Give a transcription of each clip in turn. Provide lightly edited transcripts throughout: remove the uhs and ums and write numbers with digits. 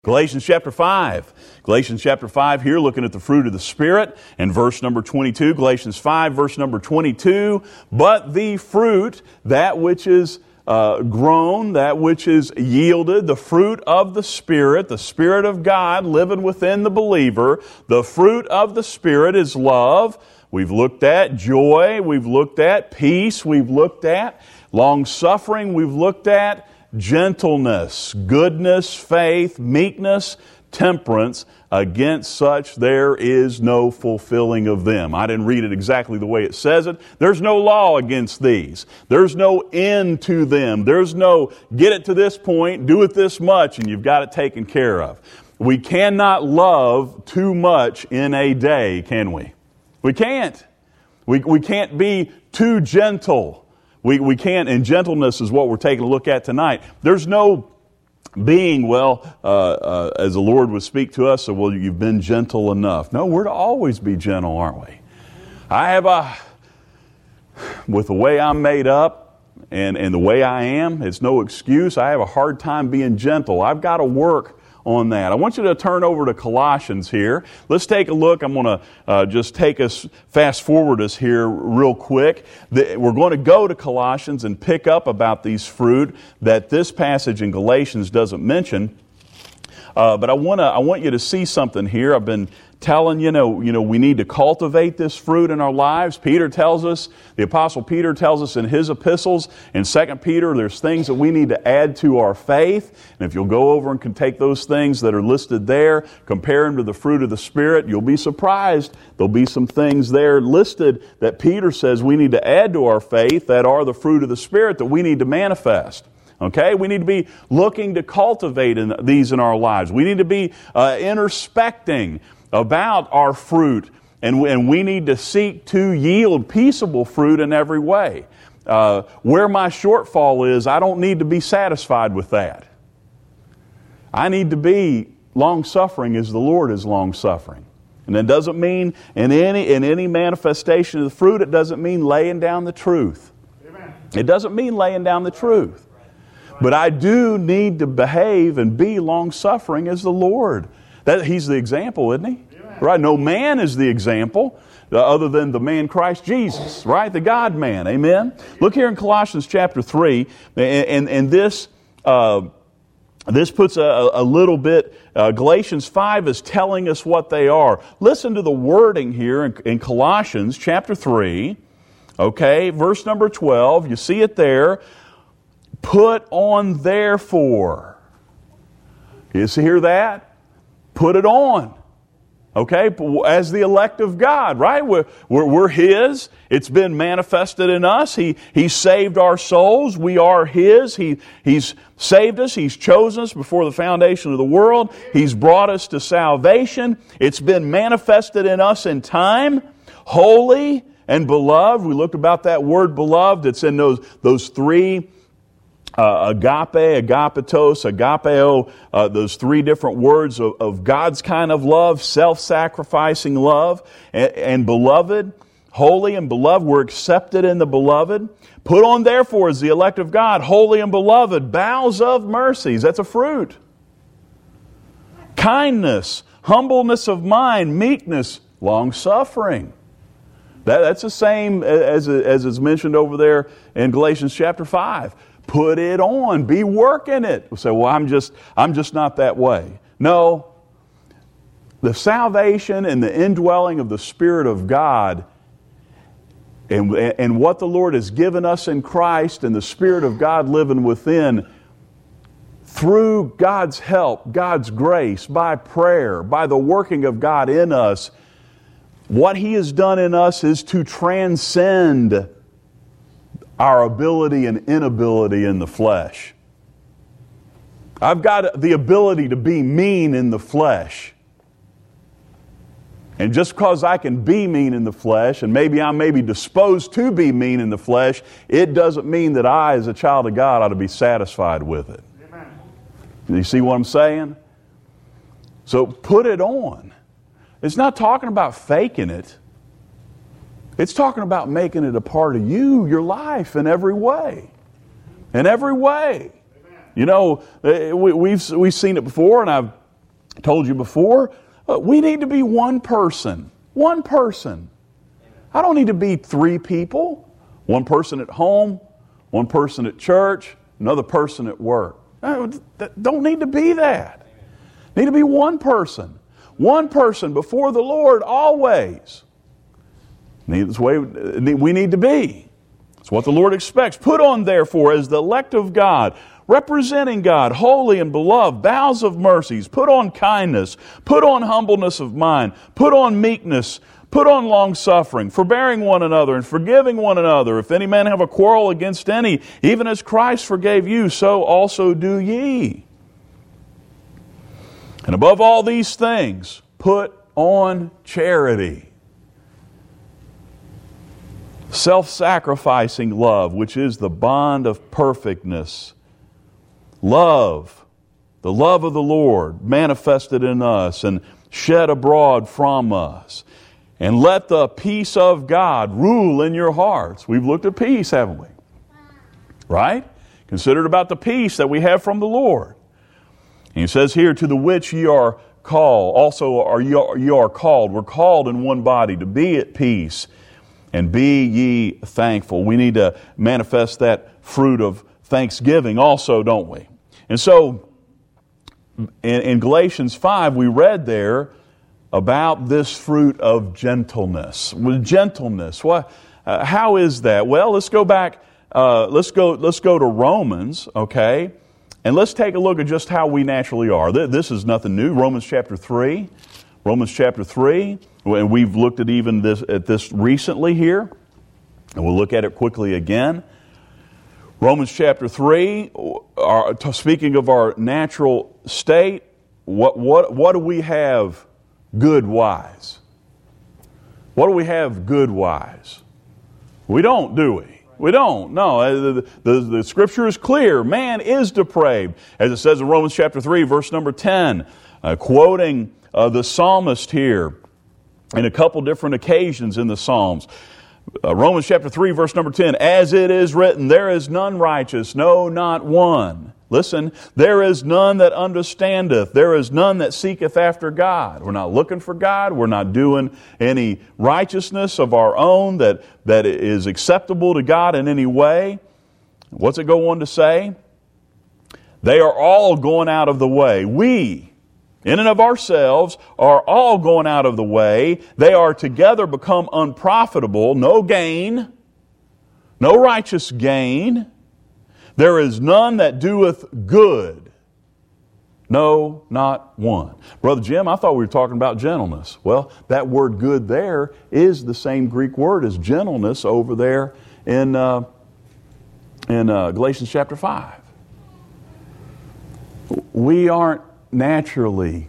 Galatians chapter 5. Galatians chapter 5 here, looking at the fruit of the Spirit, and verse number 22. Galatians 5, verse number 22. But the fruit, that which is grown, that which is yielded, the fruit of the Spirit of God living within the believer, the fruit of the Spirit is love. We've looked at joy. We've looked at peace. We've looked at long-suffering. We've looked at gentleness, goodness, faith, meekness, temperance. Against such there is no fulfilling of them. I didn't read it exactly the way it says it. There's no law against these. There's no end to them. There's no get it to this point, do it this much, and you've got it taken care of. We cannot love too much in a day, can we? We can't. We can't be too gentle. We can't, and gentleness is what we're taking a look at tonight. There's no being, as the Lord would speak to us, so, well, you've been gentle enough. No, we're to always be gentle, aren't we? With the way I'm made up and the way I am, it's no excuse. I have a hard time being gentle. I've got to work on that. I want you to turn over to Colossians here. Let's take a look. I'm going to just fast forward us here real quick. We're going to go to Colossians and pick up about these fruit that this passage in Galatians doesn't mention. But I want you to see something here. I've been telling we need to cultivate this fruit in our lives. Peter tells us, the Apostle Peter tells us in his epistles, in 2 Peter, there's things that we need to add to our faith. And if you'll go over and can take those things that are listed there, compare them to the fruit of the Spirit, you'll be surprised. There'll be some things there listed that Peter says we need to add to our faith that are the fruit of the Spirit that we need to manifest. Okay, we need to be looking to cultivate these in our lives. We need to be introspecting about our fruit, and we need to seek to yield peaceable fruit in every way. Where my shortfall is, I don't need to be satisfied with that. I need to be long-suffering as the Lord is long-suffering. And it doesn't mean in any manifestation of the fruit, it doesn't mean laying down the truth. Amen. It doesn't mean laying down the truth. But I do need to behave and be long-suffering as the Lord. He's the example, isn't he? Amen. Right? No man is the example other than the man Christ Jesus, right? The God-man. Amen? Look here in Colossians chapter 3, and this puts a little bit, Galatians 5 is telling us what they are. Listen to the wording here in Colossians chapter 3, okay, verse number 12. You see it there. Put on therefore. You see, hear that? Put it on. Okay? As the elect of God, right? We're His. It's been manifested in us. He saved our souls. We are His. He's saved us. He's chosen us before the foundation of the world. He's brought us to salvation. It's been manifested in us in time. Holy and beloved. We looked about that word beloved. It's in those three agape, agapetos, agapeo, those three different words of God's kind of love, self-sacrificing love, and beloved, holy and beloved. We're accepted in the beloved. Put on therefore as the elect of God, holy and beloved, bowels of mercies. That's a fruit. Kindness, humbleness of mind, meekness, long-suffering. That's the same as is mentioned over there in Galatians chapter 5. Put it on. Be working it. We say, well, I'm just not that way. No. The salvation and the indwelling of the Spirit of God and what the Lord has given us in Christ and the Spirit of God living within, through God's help, God's grace, by prayer, by the working of God in us, what He has done in us is to transcend our ability and inability in the flesh. I've got the ability to be mean in the flesh. And just because I can be mean in the flesh, and maybe I'm disposed to be mean in the flesh, it doesn't mean that I, as a child of God, ought to be satisfied with it. Amen. You see what I'm saying? So put it on. It's not talking about faking it. It's talking about making it a part of you, your life, in every way. In every way. Amen. You know, we've seen it before, and I told you before, we need to be one person. One person. I don't need to be three people. One person at home, one person at church, another person at work. Don't need to be that. Need to be one person. One person before the Lord always. That's the way we need to be. It's what the Lord expects. Put on, therefore, as the elect of God, representing God, holy and beloved, bowels of mercies. Put on kindness. Put on humbleness of mind. Put on meekness. Put on long-suffering, forbearing one another and forgiving one another. If any man have a quarrel against any, even as Christ forgave you, so also do ye. And above all these things, put on charity. Self-sacrificing love, which is the bond of perfectness. Love, the love of the Lord manifested in us and shed abroad from us. And let the peace of God rule in your hearts. We've looked at peace, haven't we? Right? Considered about the peace that we have from the Lord. And he says here, to the which ye are called. Also are you are called. We're called in one body to be at peace. And be ye thankful. We need to manifest that fruit of thanksgiving also, don't we? And so, in Galatians 5, we read there about this fruit of gentleness. With gentleness, how is that? Well, let's go back. Let's go to Romans, okay, and let's take a look at just how we naturally are. This is nothing new. Romans chapter 3. Romans chapter 3, and we've looked at even this recently here, and we'll look at it quickly again. Romans chapter 3, speaking of our natural state, what do we have good-wise? What do we have good-wise? We don't, do we? We don't. No, the Scripture is clear. Man is depraved. As it says in Romans chapter 3, verse number 10, quoting the psalmist here in a couple different occasions in the Psalms. Romans chapter 3, verse number 10, as it is written, there is none righteous, no, not one. Listen, there is none that understandeth. There is none that seeketh after God. We're not looking for God. We're not doing any righteousness of our own that is acceptable to God in any way. What's it go on to say? They are all going out of the way. We, in and of ourselves, are all going out of the way. They are together become unprofitable. No gain. No righteous gain. There is none that doeth good. No, not one. Brother Jim, I thought we were talking about gentleness. Well, that word good there is the same Greek word as gentleness over there in Galatians chapter 5. We aren't naturally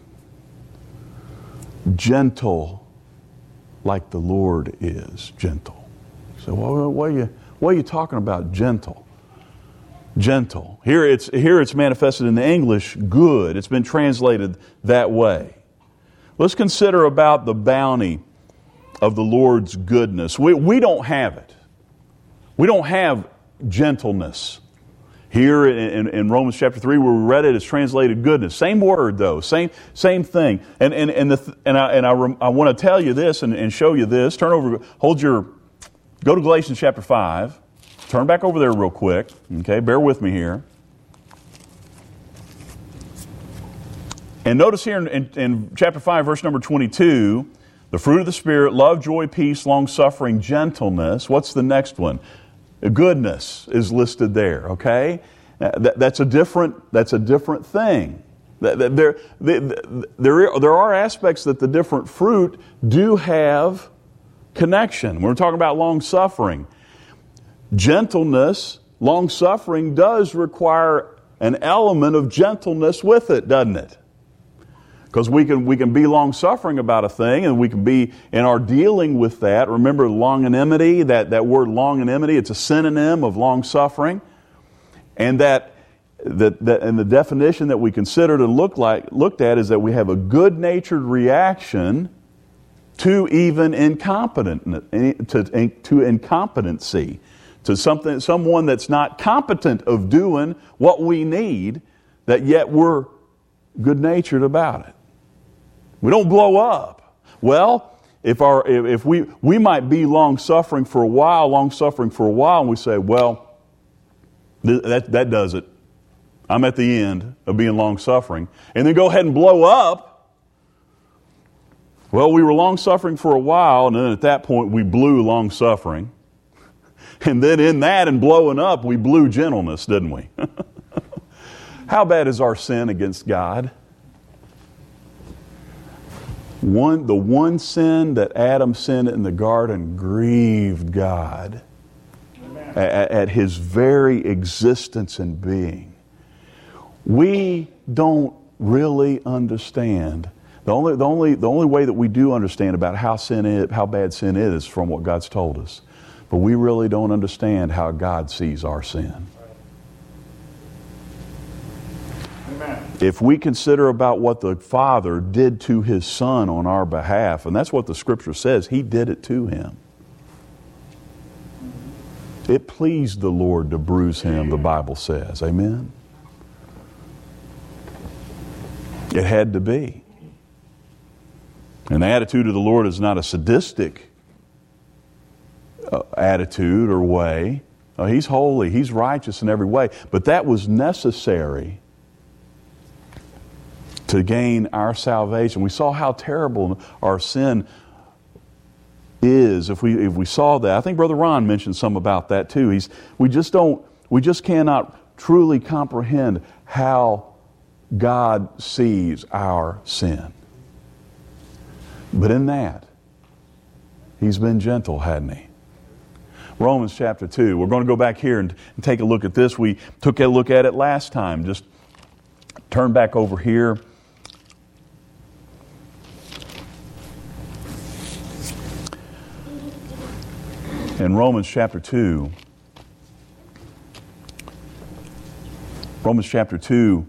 gentle like the Lord is gentle. So what are you talking about gentle? Gentle. Here it's manifested in the English good. It's been translated that way. Let's consider about the bounty of the Lord's goodness. We don't have it. We don't have gentleness. Here in Romans chapter 3 where we read it, it's translated goodness. Same word though, same thing. And I want to tell you this and show you this. Go to Galatians chapter 5. Turn back over there real quick. Okay, bear with me here. And notice here in chapter 5, verse number 22, the fruit of the Spirit, love, joy, peace, long-suffering, gentleness. What's the next one? Goodness is listed there, okay? That's a different thing. There are aspects that the different fruit do have connection. We're talking about long-suffering. Gentleness, long-suffering does require an element of gentleness with it, doesn't it? Because we can be long-suffering about a thing, and we can be in our dealing with that. Remember longanimity, that word longanimity, it's a synonym of long-suffering. And and the definition that we considered and looked at is that we have a good-natured reaction to even incompetency, to someone that's not competent of doing what we need, that yet we're good-natured about it. We don't blow up. Well, if we might be long-suffering for a while, and we say, well, that does it. I'm at the end of being long-suffering. And then go ahead and blow up. Well, we were long-suffering for a while, and then at that point we blew long-suffering. And then in that and blowing up, we blew gentleness, didn't we? How bad is our sin against God? The one sin that Adam sinned in the garden grieved God at his very existence and being. We don't really understand. The only way that we do understand about how bad sin is from what God's told us. But we really don't understand how God sees our sin. Amen. If we consider about what the Father did to His Son on our behalf, and that's what the Scripture says, He did it to Him. It pleased the Lord to bruise Him, the Bible says. Amen? It had to be. And the attitude of the Lord is not a sadistic attitude or way. He's holy. He's righteous in every way. But that was necessary to gain our salvation. We saw how terrible our sin is. If we saw that, I think Brother Ron mentioned some about that too. We just cannot truly comprehend how God sees our sin. But in that, He's been gentle, hadn't He? Romans chapter 2. We're going to go back here and take a look at this. We took a look at it last time. Just turn back over here. In Romans chapter 2. Romans chapter 2.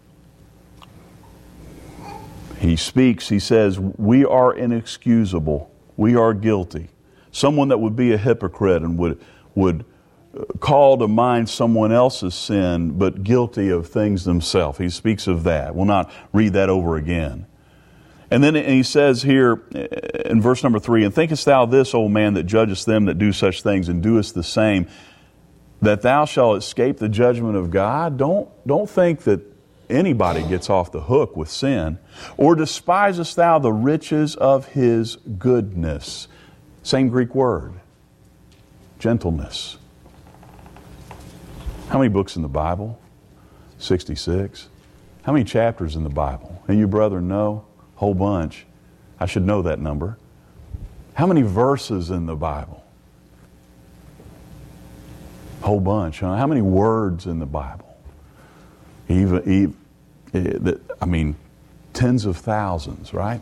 He speaks, he says, we are inexcusable. We are guilty. Someone that would be a hypocrite and would call to mind someone else's sin, but guilty of things themselves. He speaks of that. We'll not read that over again. And then he says here in verse number 3, and thinkest thou this, O man, that judgest them that do such things and doest the same, that thou shalt escape the judgment of God? Don't think that anybody gets off the hook with sin. Or despisest thou the riches of His goodness? Same Greek word. Gentleness. How many books in the Bible? 66. How many chapters in the Bible? And you brethren know? Whole bunch. I should know that number. How many verses in the Bible? Whole bunch. Huh? How many words in the Bible? Tens of thousands, right?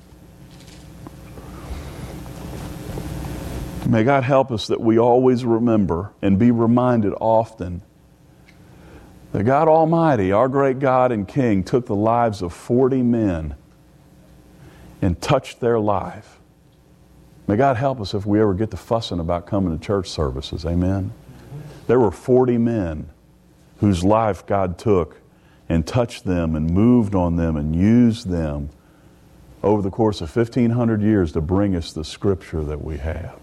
May God help us that we always remember and be reminded often that God Almighty, our great God and King, took the lives of 40 men and touched their life. May God help us if we ever get to fussing about coming to church services. Amen? There were 40 men whose life God took and touched them and moved on them and used them over the course of 1,500 years to bring us the Scripture that we have.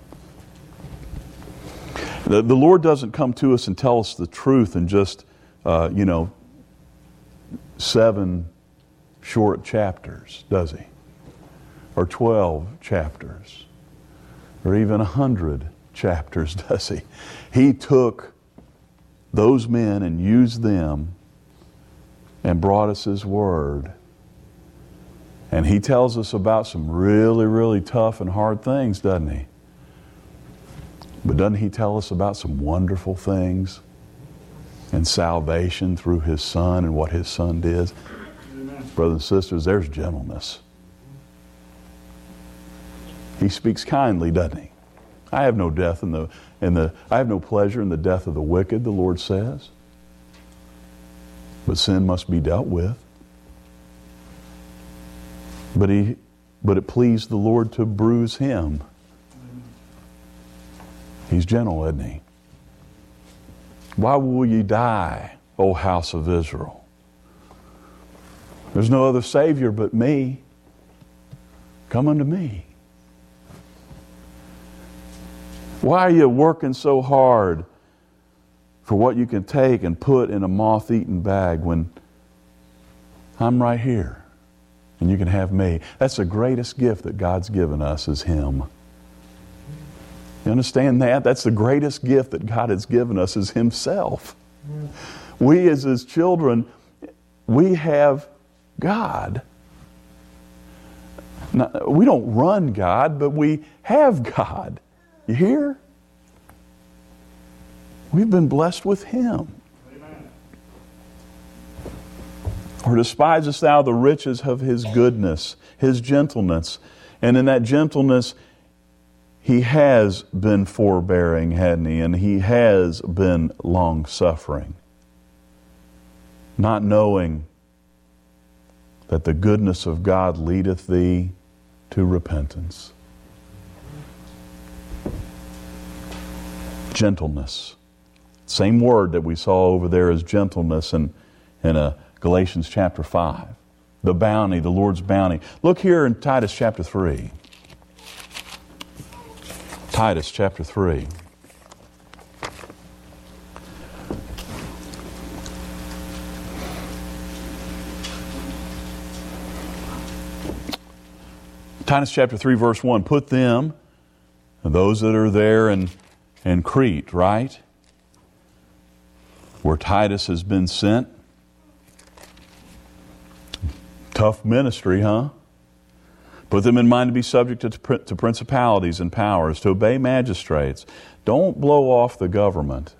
The Lord doesn't come to us and tell us the truth in just, 7 short chapters, does He? Or 12 chapters. Or even 100 chapters, does He? He took those men and used them and brought us His Word. And He tells us about some really, really tough and hard things, doesn't He? But doesn't He tell us about some wonderful things and salvation through His Son and what His Son did? Amen. Brothers and sisters, there's gentleness. He speaks kindly, doesn't He? I have no death I have no pleasure in the death of the wicked, the Lord says. But sin must be dealt with. But it pleased the Lord to bruise Him. He's gentle, isn't He? Why will ye die, O house of Israel? There's no other Savior but me. Come unto me. Why are you working so hard for what you can take and put in a moth-eaten bag when I'm right here and you can have me? That's the greatest gift that God's given us, is Him. You understand that? That's the greatest gift that God has given us, is Himself. We as His children, we have God. Now, we don't run God, but we have God. You hear? We've been blessed with Him. Amen. Or despisest thou the riches of His goodness, His gentleness? And in that gentleness, He has been forbearing, hadn't He? And He has been long-suffering. Not knowing that the goodness of God leadeth thee to repentance. Gentleness. Same word that we saw over there as gentleness in Galatians chapter 5. The bounty, the Lord's bounty. Look here in Titus chapter 3. Titus chapter 3. Titus chapter 3 verse 1. Put them, those that are there in Crete, right? Where Titus has been sent. Tough ministry, huh? Put them in mind to be subject to principalities and powers, to obey magistrates. Don't blow off the government.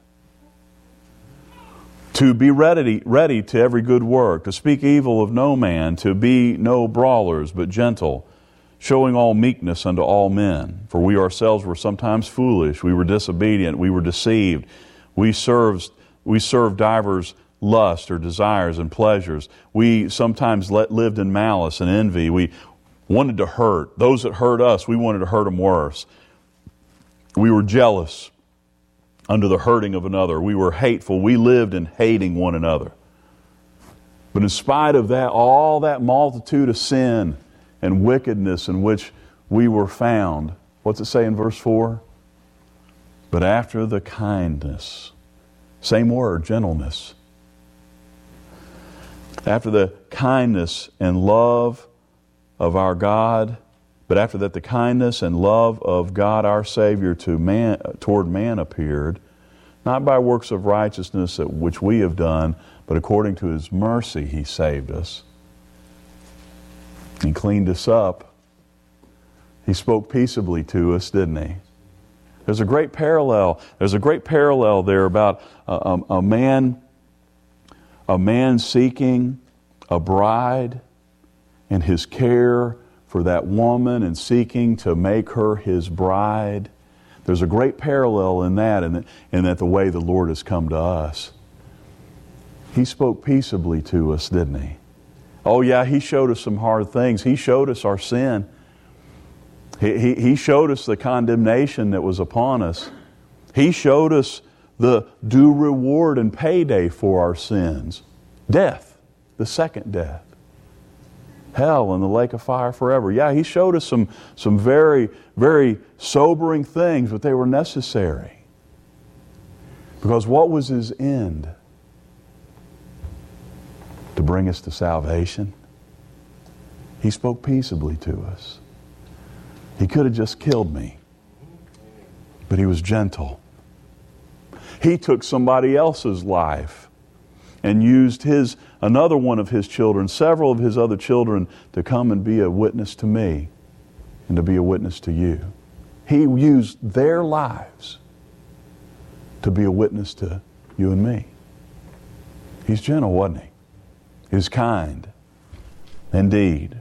To be ready to every good work, to speak evil of no man, to be no brawlers, but gentle, showing all meekness unto all men. For we ourselves were sometimes foolish, we were disobedient, we were deceived. We served divers lusts or desires and pleasures. We sometimes lived in malice and envy. We wanted to hurt. Those that hurt us, we wanted to hurt them worse. We were jealous under the hurting of another. We were hateful. We lived in hating one another. But in spite of that, all that multitude of sin and wickedness in which we were found, what's it say in verse 4? But after the kindness, same word, gentleness. After the kindness and love of our God, but after that the kindness and love of God our Savior toward man appeared, not by works of righteousness which we have done, but according to His mercy He saved us. He cleaned us up. He spoke peaceably to us, didn't He? There's a great parallel. There's a great parallel there about a man seeking a bride and his care for that woman and seeking to make her his bride. There's a great parallel in that, in that the way the Lord has come to us. He spoke peaceably to us, didn't He? Oh yeah, He showed us some hard things. He showed us our sin. He showed us the condemnation that was upon us. He showed us the due reward and payday for our sins. Death, the second death. Hell and the lake of fire forever. Yeah, He showed us some very, very sobering things, but they were necessary. Because what was His end? To bring us to salvation. He spoke peaceably to us. He could have just killed me, but He was gentle. He took somebody else's life and used another one of His children, several of His other children, to come and be a witness to me and to be a witness to you. He used their lives to be a witness to you and me. He's gentle, wasn't He? He's kind. Indeed.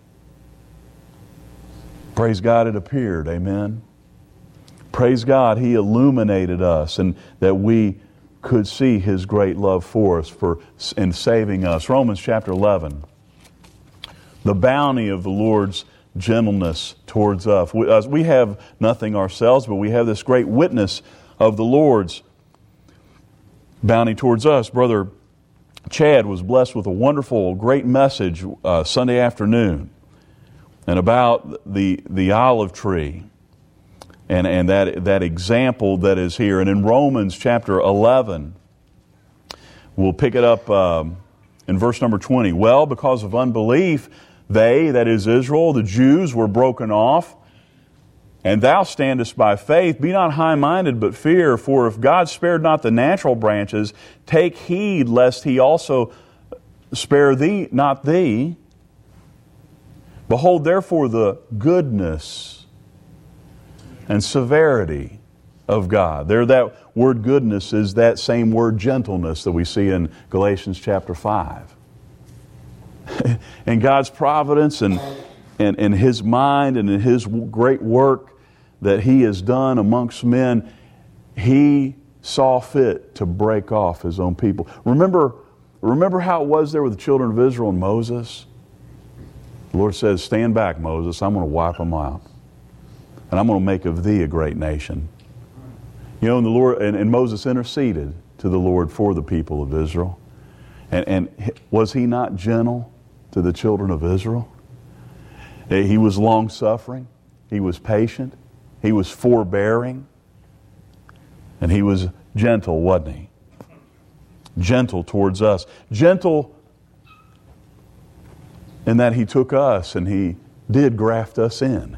Praise God, it appeared. Amen. Praise God, He illuminated us and that we could see His great love for us in saving us. Romans chapter 11. The bounty of the Lord's gentleness towards us. We have nothing ourselves, but we have this great witness of the Lord's bounty towards us. Brother Chad was blessed with a wonderful, great message Sunday afternoon. and about the olive tree and that example that is here. And in Romans chapter 11, we'll pick it up in verse number 20. Well, because of unbelief, they, that is Israel, the Jews, were broken off. And thou standest by faith. Be not high-minded, but fear. For if God spared not the natural branches, take heed lest He also spare thee, not thee. Behold, therefore, the goodness and severity of God. There, that word goodness is that same word gentleness that we see in Galatians chapter 5. And God's providence and His mind and in His great work that He has done amongst men, He saw fit to break off His own people. Remember how it was there with the children of Israel and Moses? The Lord says, stand back, Moses. I'm going to wipe them out. And I'm going to make of thee a great nation. You know, and the Lord and Moses interceded to the Lord for the people of Israel. And was he not gentle to the children of Israel? He was long-suffering. He was patient. He was forbearing. And he was gentle, wasn't he? Gentle towards us. Gentle in that He took us and He did graft us in.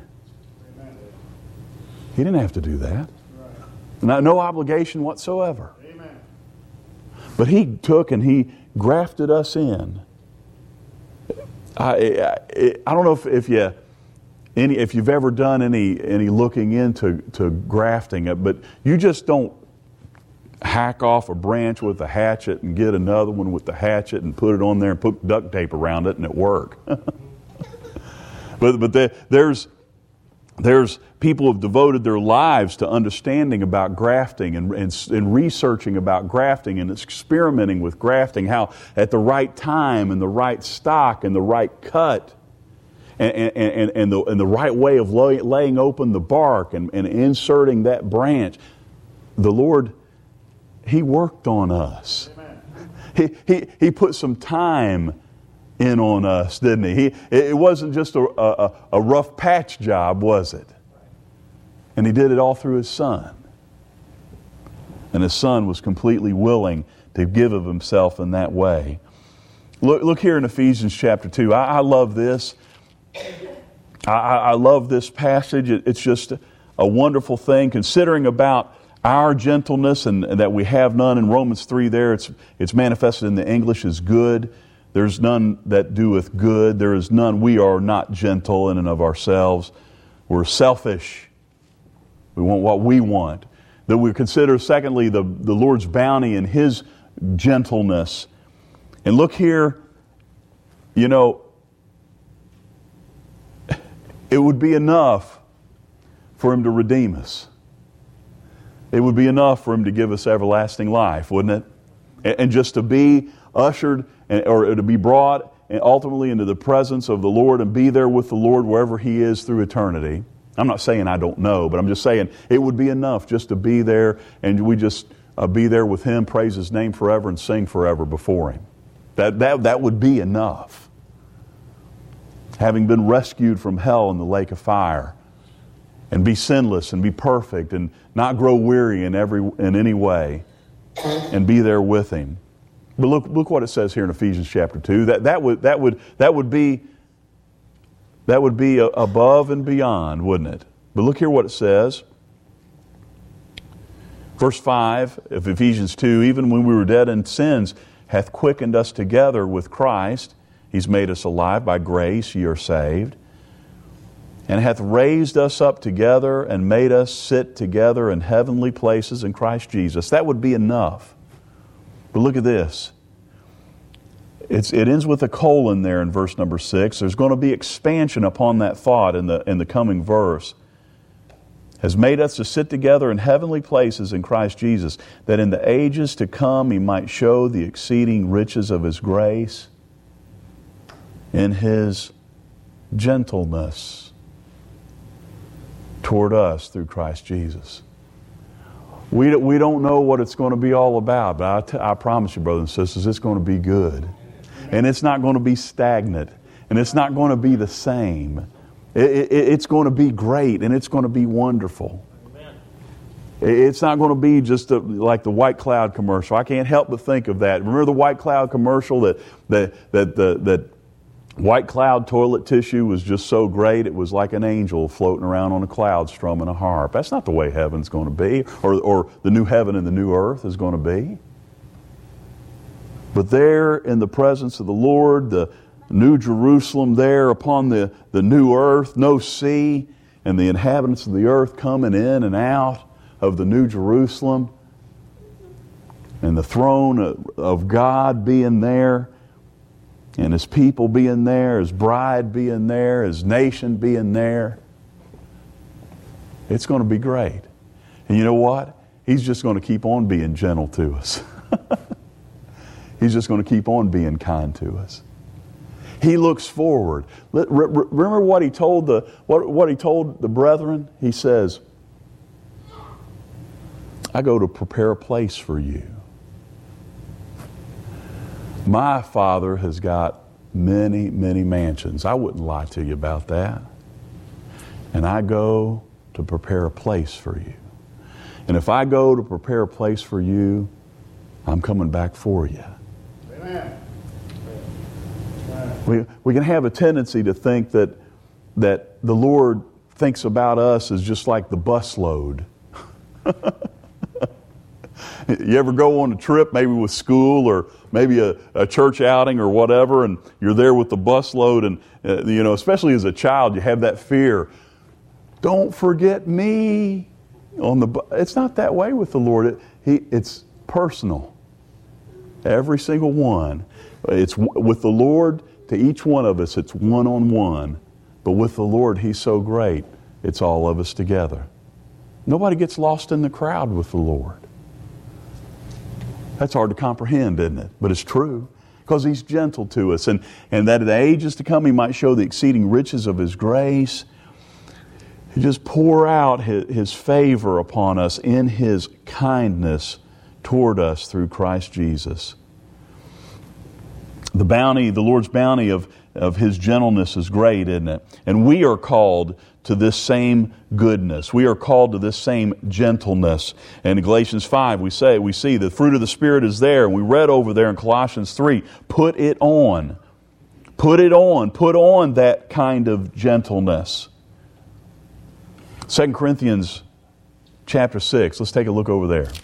He didn't have to do that. No obligation whatsoever. But He took and He grafted us in. I don't know if you've ever done any looking into grafting it, but you just don't hack off a branch with a hatchet and get another one with the hatchet and put it on there and put duct tape around it and it work. But there's people who have devoted their lives to understanding about grafting and researching about grafting and experimenting with grafting, how at the right time and the right stock and the right cut and the right way of laying open the bark and inserting that branch, the Lord, He worked on us. He put some time in on us, didn't He? It wasn't just a rough patch job, was it? And He did it all through His Son. And His Son was completely willing to give of Himself in that way. Look here in Ephesians chapter 2. I love this. I love this passage. It's just a wonderful thing, considering about our gentleness and that we have none. In Romans 3 there, it's manifested in the English as good. There's none that doeth good. There is none. We are not gentle in and of ourselves. We're selfish. We want what we want. That we consider, secondly, the Lord's bounty and His gentleness. And look here, you know, it would be enough for Him to redeem us. It would be enough for Him to give us everlasting life, wouldn't it? And just to be ushered or to be brought ultimately into the presence of the Lord and be there with the Lord wherever He is through eternity. I'm not saying I don't know, but I'm just saying it would be enough just to be there and we just be there with Him, praise His name forever and sing forever before Him. That would be enough. Having been rescued from hell in the lake of fire, and be sinless and be perfect and not grow weary in any way, and be there with Him. But look what it says here in Ephesians chapter 2. That would be above and beyond, wouldn't it? But look here what it says. Verse 5 of Ephesians 2, even when we were dead in sins, hath quickened us together with Christ. He's made us alive. By grace ye are saved. And hath raised us up together and made us sit together in heavenly places in Christ Jesus. That would be enough. But look at this. It ends with a colon there in verse number 6. There's going to be expansion upon that thought in the coming verse. Has made us to sit together in heavenly places in Christ Jesus, that in the ages to come He might show the exceeding riches of His grace in His gentleness toward us through Christ Jesus. We don't know what it's going to be all about, but I promise you, brothers and sisters, it's going to be good. And it's not going to be stagnant. And it's not going to be the same. It's going to be great, and it's going to be wonderful. It's not going to be just like the White Cloud commercial. I can't help but think of that. Remember the White Cloud commercial that White Cloud toilet tissue was just so great it was like an angel floating around on a cloud strumming a harp. That's not the way heaven's going to be, or the new heaven and the new earth is going to be. But there in the presence of the Lord, the New Jerusalem there upon the new earth, no sea, and the inhabitants of the earth coming in and out of the New Jerusalem, and the throne of God being there, and His people being there, His bride being there, His nation being there. It's going to be great. And you know what? He's just going to keep on being gentle to us. He's just going to keep on being kind to us. He looks forward. Remember what He told what He told the brethren? He says, I go to prepare a place for you. My Father has got many, many mansions. I wouldn't lie to you about that. And I go to prepare a place for you. And if I go to prepare a place for you, I'm coming back for you. Amen. We can have a tendency to think that the Lord thinks about us as just like the bus load. You ever go on a trip, maybe with school or maybe a church outing or whatever, and you're there with the bus load, and especially as a child, you have that fear. Don't forget me on the bus. It's not that way with the Lord. It's personal. Every single one. It's with the Lord. To each one of us, it's one-on-one. But with the Lord, He's so great, it's all of us together. Nobody gets lost in the crowd with the Lord. That's hard to comprehend, isn't it? But it's true, because He's gentle to us. And that in the ages to come, He might show the exceeding riches of His grace. He just pour out His favor upon us in His kindness toward us through Christ Jesus. The Lord's bounty of His gentleness is great, isn't it? And we are called to this same goodness. We are called to this same gentleness. And in Galatians 5, we see the fruit of the Spirit is there. And we read over there in Colossians 3, put it on. Put it on. Put on that kind of gentleness. 2 Corinthians chapter 6. Let's take a look over there.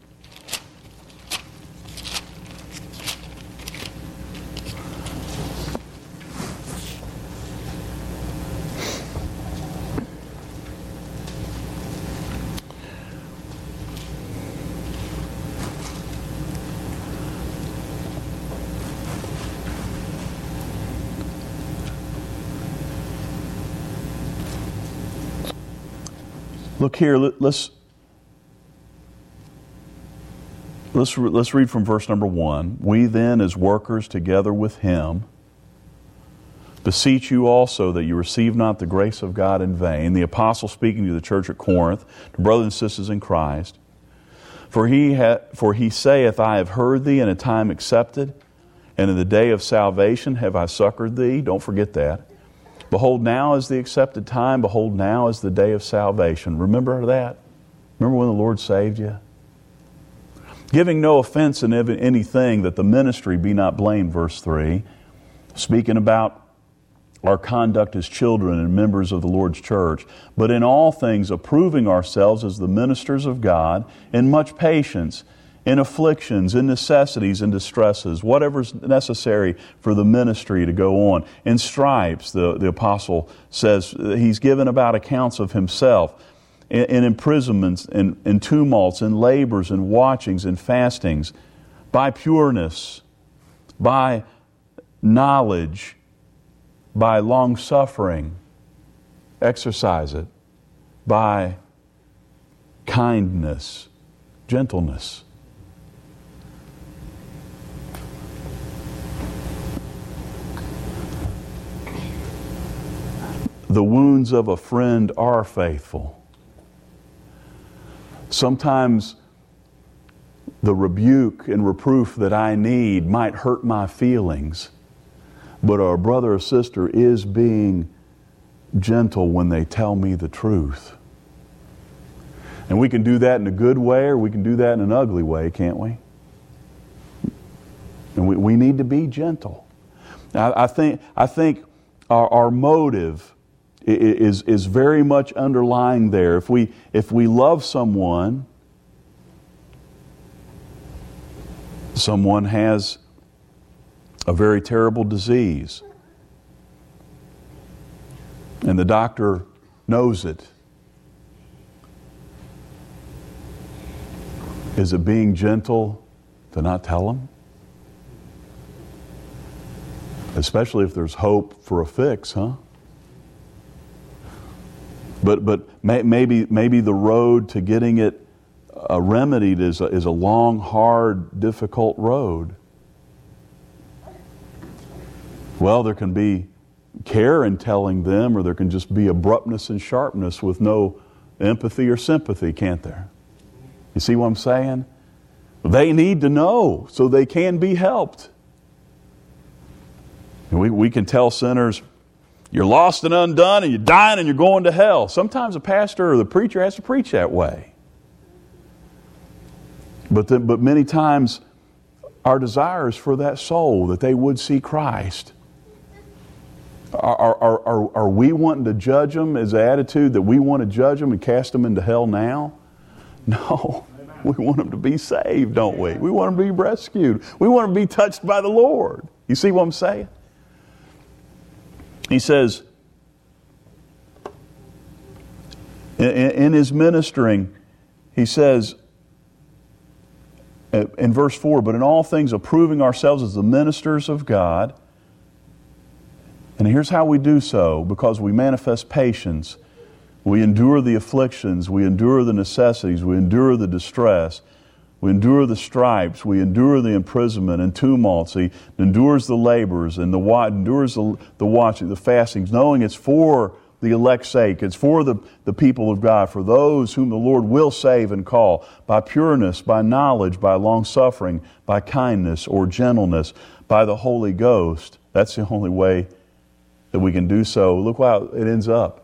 Look here, let's read from verse number 1. We then, as workers together with Him, beseech you also that you receive not the grace of God in vain. The apostle speaking to the church at Corinth, to brothers and sisters in Christ. For he saith, I have heard thee in a time accepted, and in the day of salvation have I succored thee. Don't forget that. Behold, now is the accepted time. Behold, now is the day of salvation. Remember that? Remember when the Lord saved you? Giving no offense in anything, that the ministry be not blamed, verse 3. Speaking about our conduct as children and members of the Lord's church. But in all things approving ourselves as the ministers of God, in much patience, in afflictions, in necessities, in distresses, whatever's necessary for the ministry to go on. In stripes, the apostle says he's given about accounts of himself. In imprisonments, in tumults, in labors, in watchings, in fastings, by pureness, by knowledge, by long suffering, exercise it, by kindness, gentleness. The wounds of a friend are faithful. Sometimes the rebuke and reproof that I need might hurt my feelings, but our brother or sister is being gentle when they tell me the truth. And we can do that in a good way, or we can do that in an ugly way, can't we? And we need to be gentle. I think our motive is very much underlying there. If we love someone has a very terrible disease, and the doctor knows it, is it being gentle to not tell them? Especially if there's hope for a fix, huh? But maybe the road to getting it remedied is a long, hard, difficult road. Well, there can be care in telling them, or there can just be abruptness and sharpness with no empathy or sympathy, can't there? You see what I'm saying? They need to know so they can be helped. And we can tell sinners, you're lost and undone and you're dying and you're going to hell. Sometimes the pastor or the preacher has to preach that way. But many times our desire is for that soul, that they would see Christ. Are we wanting to judge them as an attitude that we want to judge them and cast them into hell now? No. We want them to be saved, don't we? We want them to be rescued. We want them to be touched by the Lord. You see what I'm saying? He says, in his ministering, he says, in verse 4, but in all things approving ourselves as the ministers of God. And here's how we do so, because we manifest patience. We endure the afflictions, we endure the necessities, we endure the distress, we endure the stripes, we endure the imprisonment and tumults. He endures the labors and endures the watching, the fastings, knowing it's for the elect's sake. It's for the people of God, for those whom the Lord will save and call, by pureness, by knowledge, by long-suffering, by kindness or gentleness, by the Holy Ghost. That's the only way that we can do so. Look how it ends up.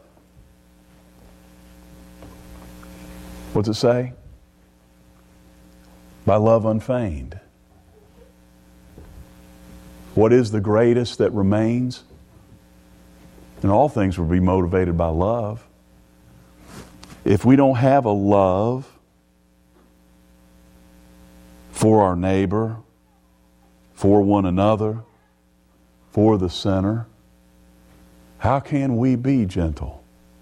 What's it say? By love unfeigned. What is the greatest that remains? And all things will be motivated by love. If we don't have a love for our neighbor, for one another, for the sinner, how can we be gentle?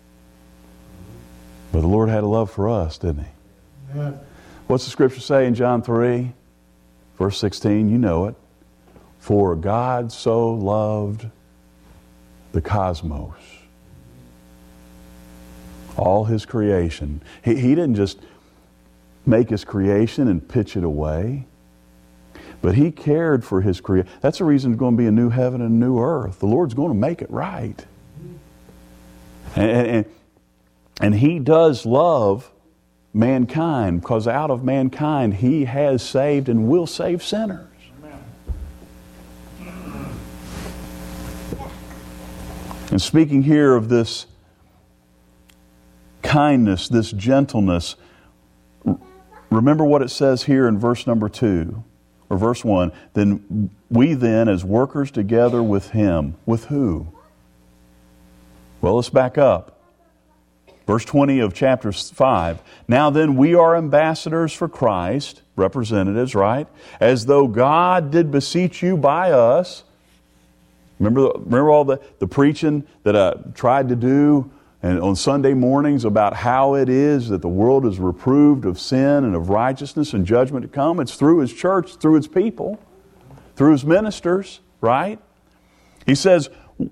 But the Lord had a love for us, didn't He? Yeah. What's the scripture say in John 3, verse 16? You know it. For God so loved the cosmos, all His creation. He didn't just make His creation and pitch it away, but He cared for His creation. That's the reason there's going to be a new heaven and a new earth. The Lord's going to make it right. And He does love mankind, because out of mankind He has saved and will save sinners. Amen. And speaking here of this kindness, this gentleness, remember what it says here in verse number 2, or verse 1. Then we then, as workers together with Him. With who? Well, let's back up. Verse 20 of chapter 5. Now then, we are ambassadors for Christ, representatives, right? As though God did beseech you by us. Remember all the preaching that I tried to do and on Sunday mornings about how it is that the world is reproved of sin and of righteousness and judgment to come? It's through His church, through His people, through His ministers, right? He says,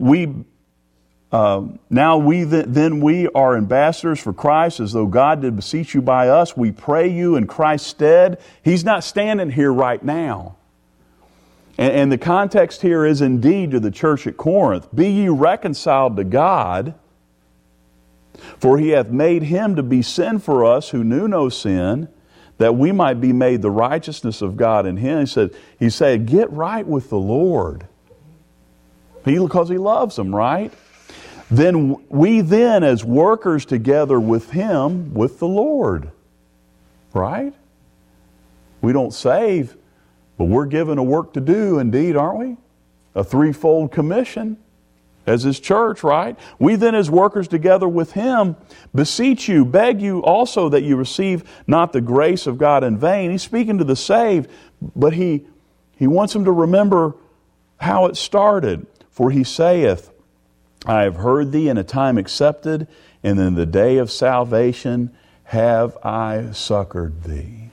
now we are ambassadors for Christ, as though God did beseech you by us. We pray you in Christ's stead. He's not standing here right now. And the context here is indeed to the church at Corinth. Be ye reconciled to God, for He hath made Him to be sin for us who knew no sin, that we might be made the righteousness of God in Him. He said, get right with the Lord. Because He loves them, right? then we then as workers together with Him, with the Lord. Right? We don't save, but we're given a work to do indeed, aren't we? A threefold commission as His church, right? We then as workers together with Him beseech you, beg you also that you receive not the grace of God in vain. He's speaking to the saved, but He wants them to remember how it started. For He saith, I have heard thee in a time accepted, and in the day of salvation have I succored thee.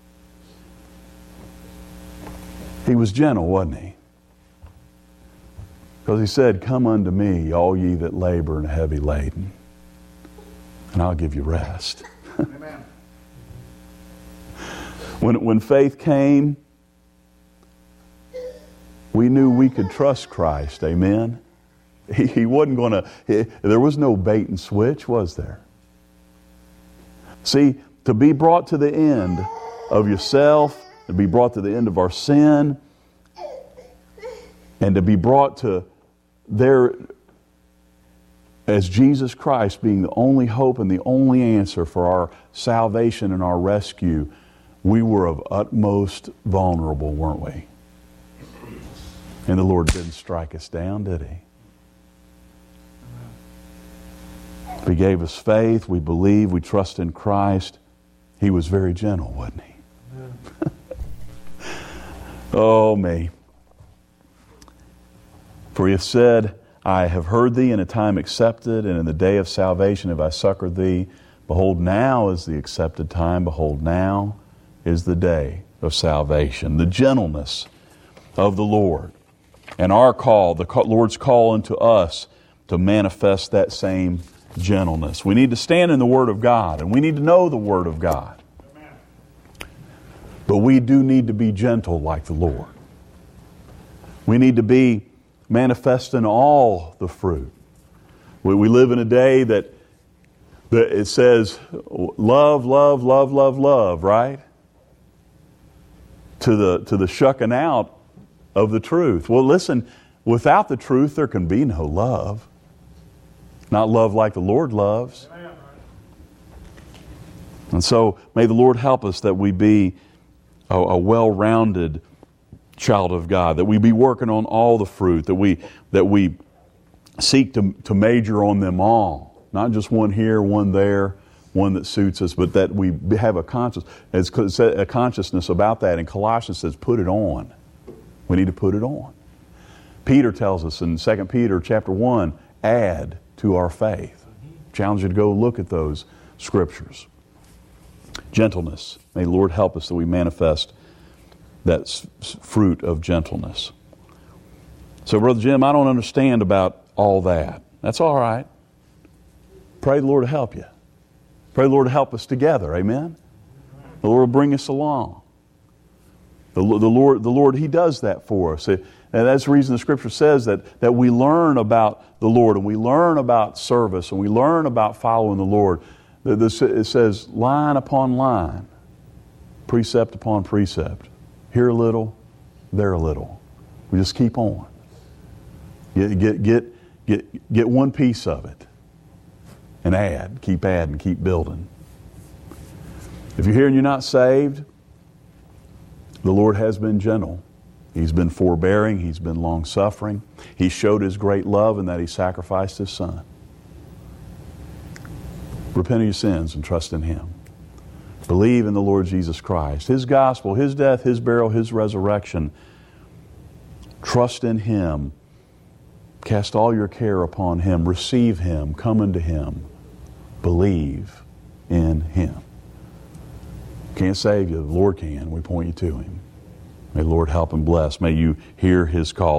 He was gentle, wasn't He? Because He said, come unto me, all ye that labor and are heavy laden, and I'll give you rest. Amen. When faith came, we knew we could trust Christ. Amen. He wasn't going to, there was no bait and switch, was there? See, to be brought to the end of yourself, to be brought to the end of our sin, and to be brought to there as Jesus Christ being the only hope and the only answer for our salvation and our rescue, we were of utmost vulnerable, weren't we? And the Lord didn't strike us down, did He? He gave us faith, we believe, we trust in Christ. He was very gentle, wasn't He? Oh, me. For He hath said, I have heard thee in a time accepted, and in the day of salvation have I succored thee. Behold, now is the accepted time. Behold, now is the day of salvation. The gentleness of the Lord. And our call, the Lord's call unto us to manifest that same gentleness. We need to stand in the Word of God, and we need to know the Word of God. Amen. But we do need to be gentle like the Lord. We need to be manifesting all the fruit. We live in a day that it says love, love, love, love, love, right? To the shucking out of the truth. Well, listen, without the truth there can be no love. Not love like the Lord loves. Amen. And so may the Lord help us that we be a well-rounded child of God, that we be working on all the fruit, that we seek to major on them all, not just one here, one there, one that suits us, but that we have a consciousness about that. And Colossians says, put it on. We need to put it on. Peter tells us in 2 Peter chapter 1, add to our faith. Challenge you to go look at those scriptures. Gentleness. May the Lord help us that we manifest that fruit of gentleness. So, Brother Jim, I don't understand about all that. That's all right. Pray the Lord to help you. Pray the Lord to help us together. Amen? The Lord will bring us along. The Lord, He does that for us. And that's the reason the Scripture says that we learn about the Lord, and we learn about service, and we learn about following the Lord. It says line upon line, precept upon precept. Here a little, there a little. We just keep on. Get one piece of it and add, keep adding, keep building. If you're here and you're not saved, the Lord has been gentle. He's been forbearing. He's been long-suffering. He showed His great love in that He sacrificed His Son. Repent of your sins and trust in Him. Believe in the Lord Jesus Christ, His gospel, His death, His burial, His resurrection. Trust in Him. Cast all your care upon Him. Receive Him. Come unto Him. Believe in Him. Can't save you. The Lord can. We point you to Him. May the Lord help and bless. May you hear His call.